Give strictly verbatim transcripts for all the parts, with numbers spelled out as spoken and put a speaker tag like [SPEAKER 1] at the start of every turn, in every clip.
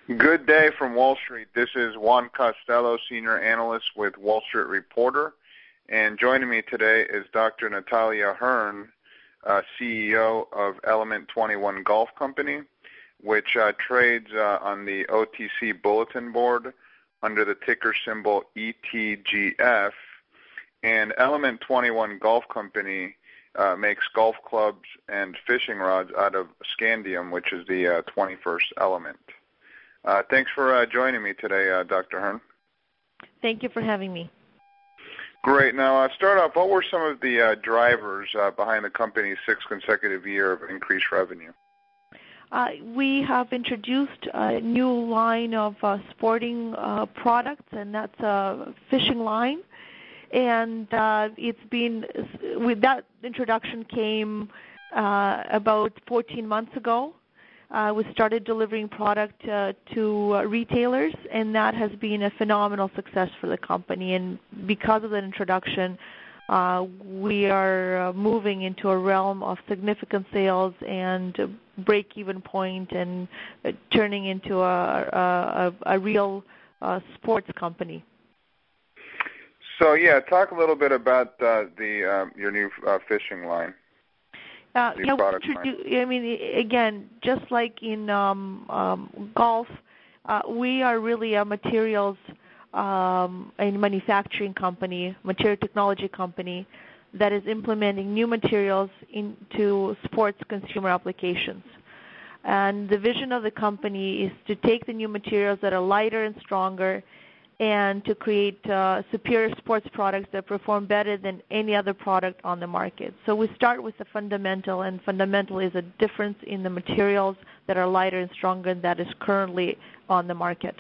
[SPEAKER 1] Good day from Wall Street. This is Juan Costello, Senior Analyst with Wall Street Reporter. And joining me today is Doctor Natalia Hearn, uh, C E O of Element twenty-one Golf Company, which uh, trades uh, on the O T C Bulletin Board under the ticker symbol E T G F. And Element twenty-one Golf Company uh, makes golf clubs and fishing rods out of scandium, which is the uh, twenty-first element. Uh, thanks for uh, joining me today, uh, Doctor Hearn.
[SPEAKER 2] Thank you for having me.
[SPEAKER 1] Great. Now, uh, start off, what were some of the uh, drivers uh, behind the company's sixth consecutive year of increased revenue?
[SPEAKER 2] Uh, we have introduced a new line of uh, sporting uh, products, and that's a fishing line. And uh, it's been, with that introduction came uh, about fourteen months ago. Uh, we started delivering product uh, to uh, retailers, and that has been a phenomenal success for the company. And because of that introduction, uh, we are uh, moving into a realm of significant sales and uh, break-even point and uh, turning into a, a, a real uh, sports company.
[SPEAKER 1] So, yeah, talk a little bit about uh, the uh, your new uh, fishing line.
[SPEAKER 2] Uh, you know, I mean, again, just like in um, um, golf, uh, we are really a materials um, and manufacturing company, material technology company that is implementing new materials into sports consumer applications. And the vision of the company is to take the new materials that are lighter and stronger and to create uh, superior sports products that perform better than any other product on the market. So we start with the fundamental, and fundamental is a difference in the materials that are lighter and stronger that is currently on the market.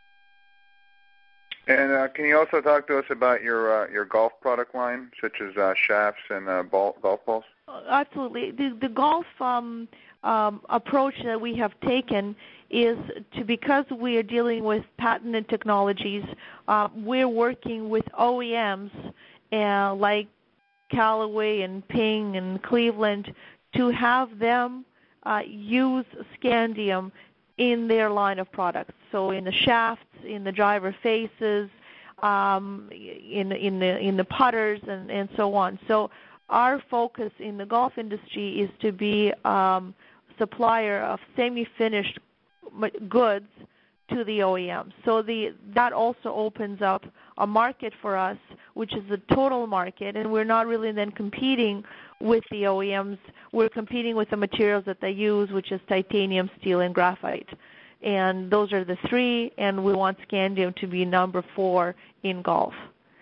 [SPEAKER 1] And uh, can you also talk to us about your uh, your golf product line, such as uh, shafts and uh, ball, golf balls?
[SPEAKER 2] Absolutely. The, the golf um, um, approach that we have taken is to, because we are dealing with patented technologies, uh, we're working with O E Ms uh, like Callaway and Ping and Cleveland to have them uh, use scandium in their line of products. So in the shafts, in the driver faces, um, in, in, the, in the putters, and, and so on. So our focus in the golf industry is to be um, supplier of semi-finished goods to the O E Ms. So the that also opens up a market for us, which is the total market, and we're not really then competing with the O E Ms. We're competing with the materials that they use, which is titanium, steel, and graphite. And those are the three, and we want scandium to be number four in golf.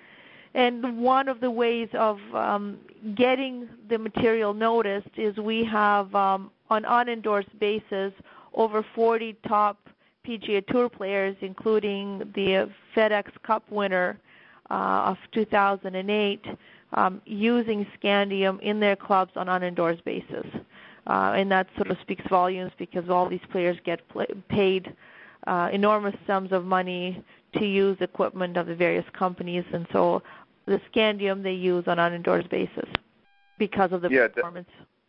[SPEAKER 2] And one of the ways of um, getting the material noticed is we have, um, on unendorsed basis, over forty top P G A Tour players, including the FedEx Cup winner uh, of two thousand eight, um, using scandium in their clubs on unendorsed basis. Uh, and that sort of speaks volumes because all these players get play, paid uh, enormous sums of money to use equipment of the various companies. And so the scandium they use on unendorsed basis because of the
[SPEAKER 1] yeah,
[SPEAKER 2] performance.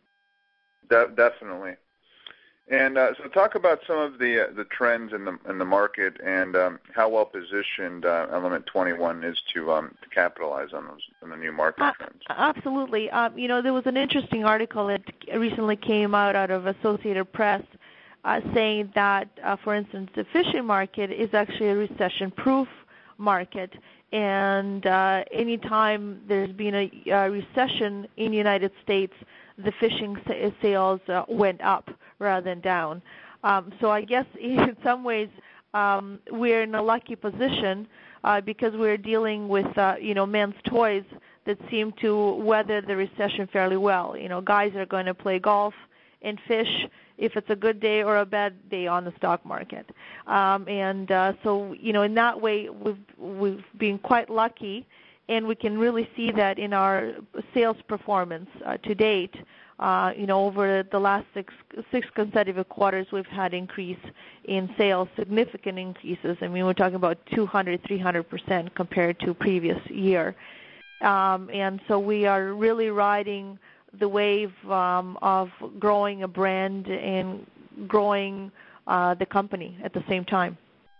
[SPEAKER 1] De- de- definitely. And uh, so, talk about some of the uh, the trends in the in the market and um, how well positioned uh, Element twenty-one is to um, to capitalize on those on the new market
[SPEAKER 2] uh,
[SPEAKER 1] trends.
[SPEAKER 2] Absolutely. Um, you know, there was an interesting article that recently came out out of Associated Press uh, saying that, uh, for instance, the fishing market is actually a recession-proof market. And uh, anytime there's been a, a recession in the United States, the fishing sales uh, went up rather than down. Um, so I guess in some ways um, we're in a lucky position uh, because we're dealing with uh, you know men's toys that seem to weather the recession fairly well. You know, guys are going to play golf and fish if it's a good day or a bad day on the stock market. Um, and uh, so you know in that way we've we've been quite lucky. And we can really see that in our sales performance uh, to date. Uh, you know, over the last six six consecutive quarters, we've had increase in sales, significant increases. I mean, we're talking about two hundred, three hundred percent compared to previous year. Um, and so we are really riding the wave um, of growing a brand and growing uh, the company at the same time.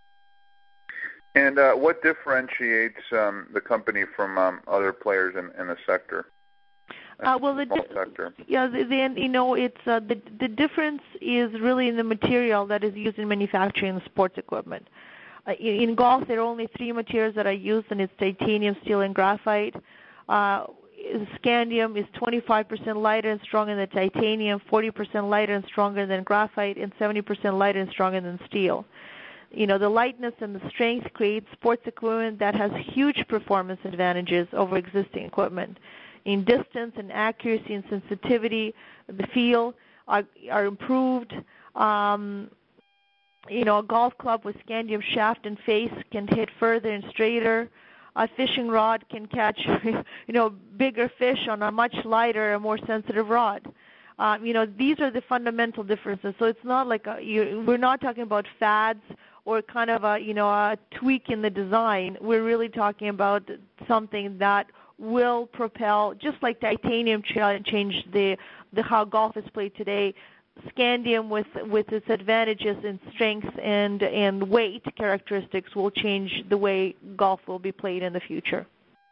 [SPEAKER 1] And uh, what differentiates um, the company from um, other players in, in the sector?
[SPEAKER 2] Uh, well, the,
[SPEAKER 1] sector.
[SPEAKER 2] yeah, then you know, it's uh, the the difference is really in the material that is used in manufacturing sports equipment. Uh, in, in golf, there are only three materials that are used, and it's titanium, steel, and graphite. Uh, scandium is twenty-five percent lighter and stronger than titanium, forty percent lighter and stronger than graphite, and seventy percent lighter and stronger than steel. You know, the lightness and the strength create sports equipment that has huge performance advantages over existing equipment. In distance and accuracy and sensitivity, the feel are, are improved. Um, you know, a golf club with scandium shaft and face can hit further and straighter. A fishing rod can catch, you know, bigger fish on a much lighter and more sensitive rod. Um, you know, these are the fundamental differences. So it's not like a, you, we're not talking about fads or kind of a, you know, a tweak in the design. We're really talking about something that will propel, just like titanium changed the, the how golf is played today. Scandium, with with its advantages in strength and and weight characteristics, will change the way golf will be played in the future.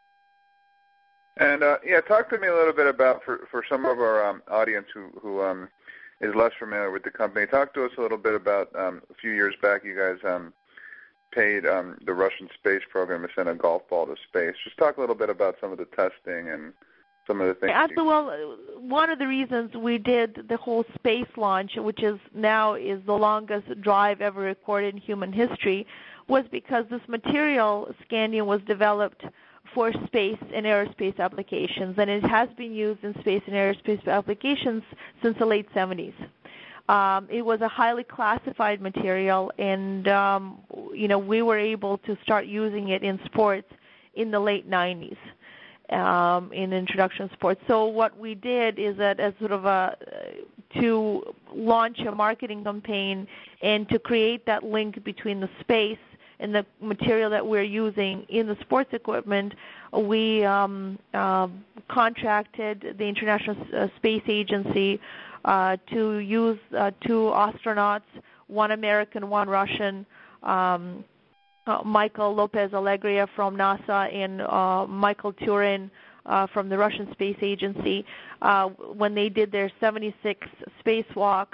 [SPEAKER 1] And uh, yeah, talk to me a little bit about for for some of our um, audience who who um, is less familiar with the company. Talk to us a little bit about um, a few years back, you guys um, paid um, the Russian space program to send a golf ball to space. Just talk a little bit about some of the testing and some of the things.
[SPEAKER 2] Absolutely. Well, one of the reasons we did the whole space launch, which is now is the longest drive ever recorded in human history, was because this material, scandium, was developed for space and aerospace applications, and it has been used in space and aerospace applications since the late seventies. Um, it was a highly classified material, and um, you know, we were able to start using it in sports in the late nineties. Um, in introduction sports. So what we did is that as sort of a to launch a marketing campaign and to create that link between the space and the material that we're using in the sports equipment, we um, uh, contracted the International Space Agency uh, to use uh, two astronauts, one American, one Russian, um, Uh, Michael Lopez Alegria from NASA and uh, Michael Turin uh, from the Russian Space Agency uh, when they did their seventy-sixth spacewalk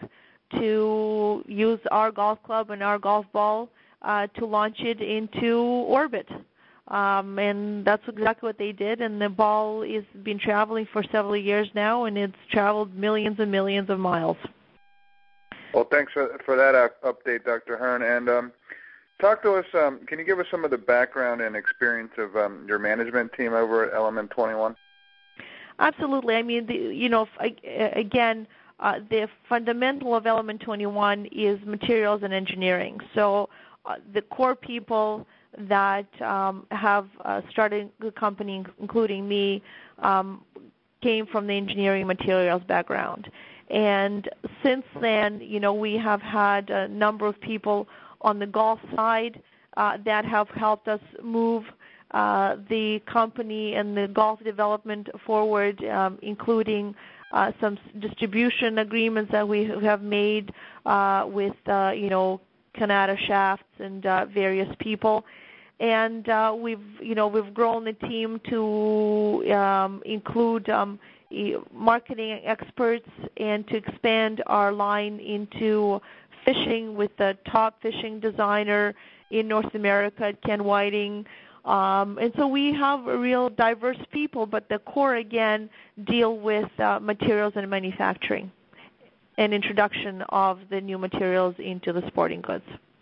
[SPEAKER 2] to use our golf club and our golf ball uh, to launch it into orbit. Um, and that's exactly what they did, and the ball has been traveling for several years now, and it's traveled millions and millions of miles.
[SPEAKER 1] Well, thanks for, for that uh, update, Doctor Hearn. And um, talk to us, um, can you give us some of the background and experience of um, your management team over at Element twenty-one?
[SPEAKER 2] Absolutely. I mean, the, you know, again, uh, the fundamental of Element twenty-one is materials and engineering. So uh, the core people that um, have uh, started the company, including me, um, came from the engineering materials background. And since then, you know, we have had a number of people on the golf side uh, that have helped us move uh, the company and the golf development forward, um, including uh, some distribution agreements that we have made uh, with, uh, you know, Canada Shafts and uh, various people. And uh, we've, you know, we've grown the team to um, include um, marketing experts and to expand our line into fishing with the top fishing designer in North America, Ken Whiting. Um, and so we have a real diverse people, but the core, again, deal with uh, materials and manufacturing and introduction of the new materials into the sporting goods.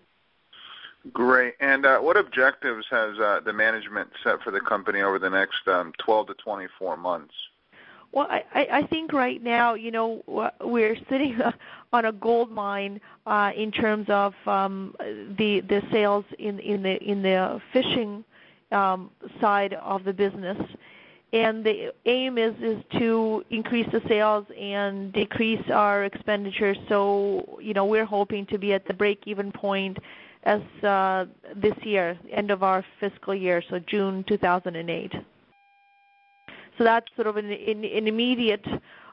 [SPEAKER 1] Great. And uh, what objectives has uh, the management set for the company over the next um, twelve to twenty-four months?
[SPEAKER 2] Well, I, I think right now, you know, we're sitting on a gold mine uh, in terms of um, the the sales in in the in the fishing um, side of the business, and the aim is is to increase the sales and decrease our expenditures. So, you know, we're hoping to be at the break-even point as uh, this year, end of our fiscal year, so June two thousand eight. So that's sort of an, an, an immediate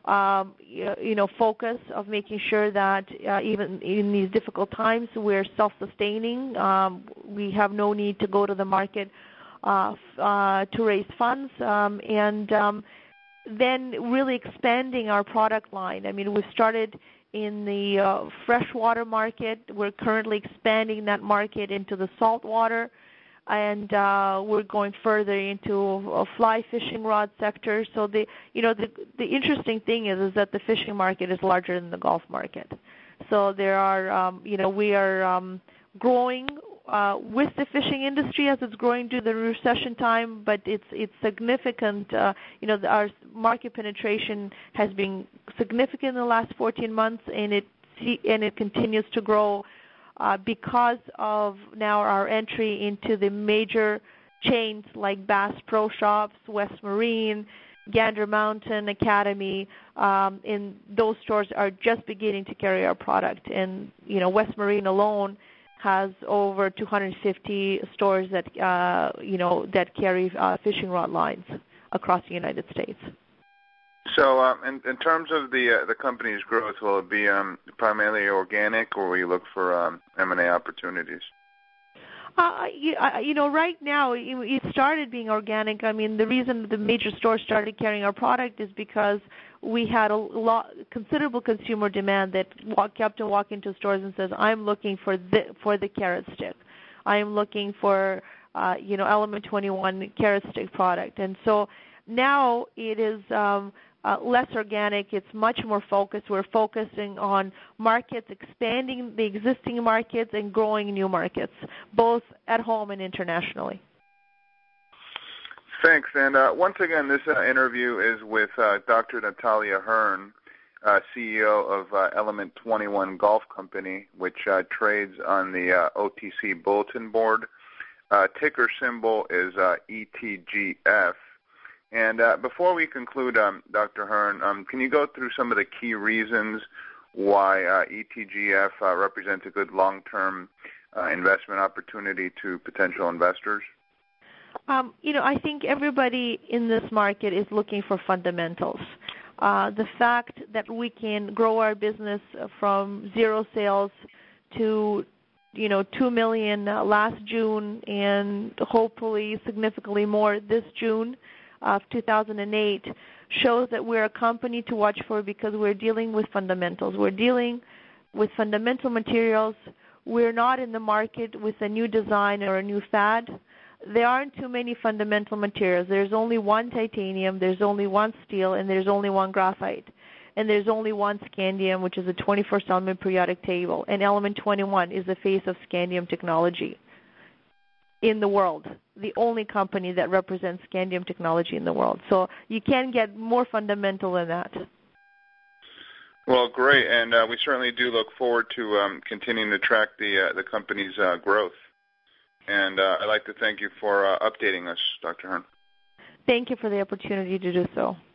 [SPEAKER 2] um, you know, focus of making sure that uh, even in these difficult times, we're self-sustaining. Um, we have no need to go to the market uh, uh, to raise funds, um, and um, then really expanding our product line. I mean, we've started in the uh, freshwater market. We're currently expanding that market into the saltwater, and uh, we're going further into a fly fishing rod sector. So the you know the the interesting thing is is that the fishing market is larger than the golf market. So there are um, you know we are um, growing uh, with the fishing industry as it's growing due to the recession time, but it's it's significant. Uh, you know our market penetration has been significant in the last fourteen months, and it and it continues to grow. Uh, because of now our entry into the major chains like Bass Pro Shops, West Marine, Gander Mountain Academy, um, and those stores are just beginning to carry our product. And you know, West Marine alone has over two hundred fifty stores that uh, you know that carry uh, fishing rod lines across the United States.
[SPEAKER 1] So, um, in, in terms of the uh, the company's growth, will it be um, primarily organic, or will you look for um, M and A opportunities?
[SPEAKER 2] Uh, you, uh, you know, right now it started being organic. I mean, the reason the major stores started carrying our product is because we had a lot, considerable consumer demand that walk, kept to walk into stores and says, "I'm looking for the for the carrot stick. I am looking for uh, you know Element twenty-one carrot stick product." And so now it is. Um, Uh, less organic, it's much more focused. We're focusing on markets, expanding the existing markets and growing new markets, both at home and internationally.
[SPEAKER 1] Thanks. And uh, once again, this uh, interview is with uh, Doctor Natalia Hearn, uh, C E O of uh, Element twenty-one Golf Company, which uh, trades on the uh, O T C Bulletin Board. Uh, ticker symbol is uh, E T G F. And uh, before we conclude, um, Doctor Hearn, um, can you go through some of the key reasons why uh, E T G F uh, represents a good long-term uh, investment opportunity to potential investors?
[SPEAKER 2] Um, you know, I think everybody in this market is looking for fundamentals. Uh, the fact that we can grow our business from zero sales to you know, two million uh, last June and hopefully significantly more this June of two thousand eight shows that we're a company to watch for because we're dealing with fundamentals. We're dealing with fundamental materials. We're not in the market with a new design or a new fad. There aren't too many fundamental materials. There's only one titanium, there's only one steel, and there's only one graphite. And there's only one scandium, which is a twenty-first element periodic table. And Element twenty-one is the face of scandium technology in the world, the only company that represents scandium technology in the world. So you can't get more fundamental than that.
[SPEAKER 1] Well, great, and uh, we certainly do look forward to um, continuing to track the uh, the company's uh, growth. And uh, I'd like to thank you for uh, updating us, Doctor Hearn.
[SPEAKER 2] Thank you for the opportunity to do so.